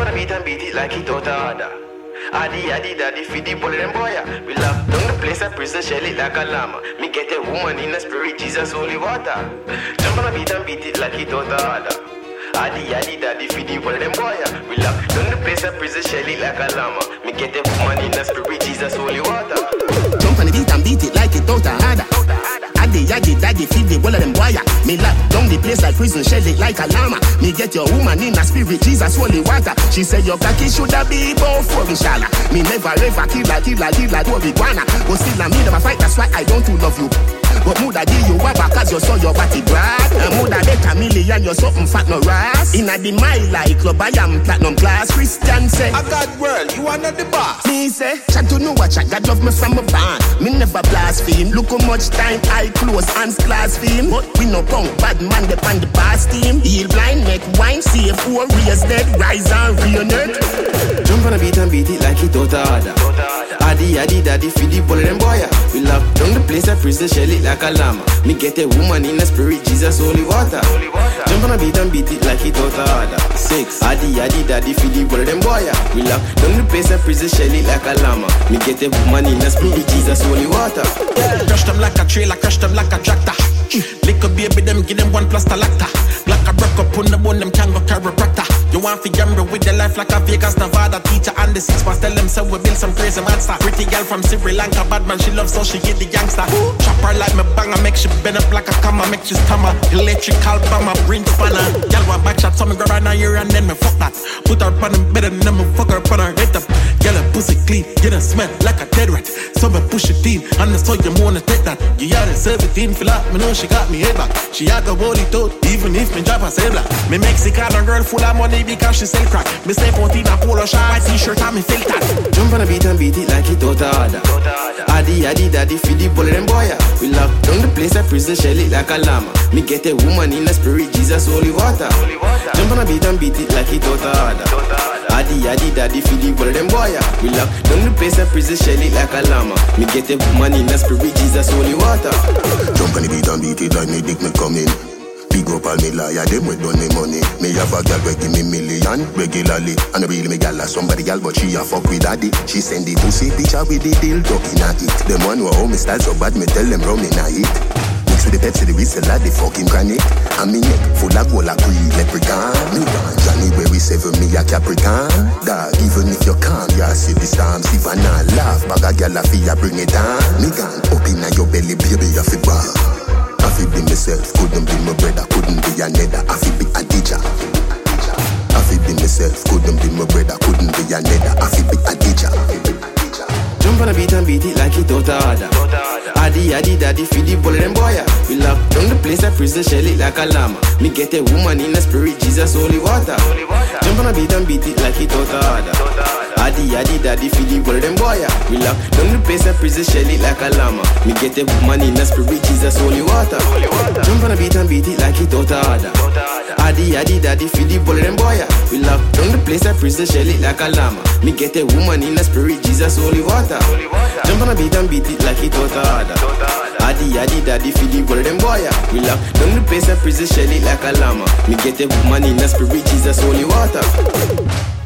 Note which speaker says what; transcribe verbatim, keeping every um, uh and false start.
Speaker 1: on the beat and beat it like it out of order. Addy, addy, daddy, feed the bullet and boy. We lock down the place and prison, shell it like a llama. Me get a woman in the spirit, Jesus, holy water. Jump on the beat and beat it like it out of order. Addy, addy, daddy, feed the bullet and boy. We lock down the place and prison, shell it like a llama. Me get a woman in the spirit, Jesus, holy water.
Speaker 2: Jump on the beat and beat it like it out of order. Addy, addy, daddy, feed the bullet and boy. Me lock down the place like prison, shell it like a llama. Me get your woman in the spirit, Jesus, holy water. She said your cocky shoulda be both for inshallah. Me never ever kill like kill like kill like do iguana. But still I me never fight, that's why I don't too love you. But moulda give you a back cause you saw your body brad. And moulda bet a million you something fat no ras. In a the mile like club I am platinum class. Christian say
Speaker 3: I got world, you are not the boss.
Speaker 2: Me say, chat to know what chat, God love me from a band. Me never blaspheme, look how much time I close hands blaspheme. But we no punk, bad man depend the past team. Heal blind, make wine, save four, raise dead, rise and reunite.
Speaker 1: Jump on the beat and beat it like it out of order. Addy, addy, daddy, feed the bullet and boy. We lock down the place and prison, shell it like a llama. Me get a woman in the spirit, Jesus, holy water. Jump on the beat and beat it like it out of order. Six. Addy, addy, daddy, feed the bullet and boy. We lock down the place and prison, shell it like a llama. Me get a woman in the spirit, Jesus, holy water.
Speaker 3: Crush them like a trailer, crush them like a tractor. Lick a baby, them give them one plus the lacta. Black a rock up on the bone, them can go chiropractor. You want to gamble with your life like a Vegas, Nevada teacher and the six past. Tell them so we build some crazy monster. Pretty girl from Sri Lanka, bad man, she loves so she get the youngster. Chop her like me banger, make she bend up like a camera, make she stammer. Electrical bomber, bring spanner. Girl want back shot, so me grab her now here and then me fuck that. Put her on the bed and then me fuck her on her head up. Girl her pussy clean, get her smell like a dead rat. So me push it in, and so you wanna take that. You gotta seventeen, feel like me know she got me head back. She a go body toad, even if me drop her sailor. Me Mexican girl full of money because she sell crack. Me stay fourteen a polo shirt, white t-shirt and me filter.
Speaker 1: Jump on the beat and beat it like it out of order. Addy, addy, daddy, feed the bullet and boy. We lock down the place and prison, shell it like a llama. Me get a woman in the spirit, Jesus, holy water. Jump on the beat and beat it like it out of order. Addy, addy, daddy, feed the bullet and boy. We lock down the place and prison, shell it like a llama. Me get a woman in the spirit, Jesus, holy water.
Speaker 4: Jump on the beat and beat it like me dick me coming. Big up all me liar, them with done me money. Me have a girl we give me million regularly. And I really me gal like somebody gal, but she a fuck with daddy. She send the pussy picture with the dildo in a it. Them one who hold me style so bad, me tell them rum in a it. Mix with the Pepsi, the whistle like the fucking granite. And me neck full of gold like green leprechaun. Me want January seven, me a Capricorn. Dog, even if you can't, you see the storms. If I not laugh, bag a gal a fee, bring it down. Me gone up in your belly, baby, you feel bad. I feel be myself, couldn't be my brother, couldn't be a nether. I feel be a teacher. I feel be myself, couldn't be my brother, couldn't be a nether. I feel be a teacher.
Speaker 1: Jump on the beat and beat it like it out of order. Addy, addy, daddy, feed the bullet and boy. We lock down the place and prison, shell it like a llama. Me get a woman in the spirit, Jesus, holy water. Jump on the beat and beat it like it out of order. Addy, addy, daddy, feed the bullet and boy. We lock down the place and prison, shell it like a llama. Me get a woman in the spirit, Jesus, holy water. Jump on the beat and beat it like it out of order. Addy, addy, daddy, feed the bullet and boy. We lock down the place and prison, shell it like a llama. Me get a woman in the spirit, Jesus, holy water. Jump on the beat and beat it like it out of order. Addy, addy, daddy, feed the bullet and boy. We lock down the place and prison, shell it like a llama. Me get a woman in the spirit, Jesus, holy water.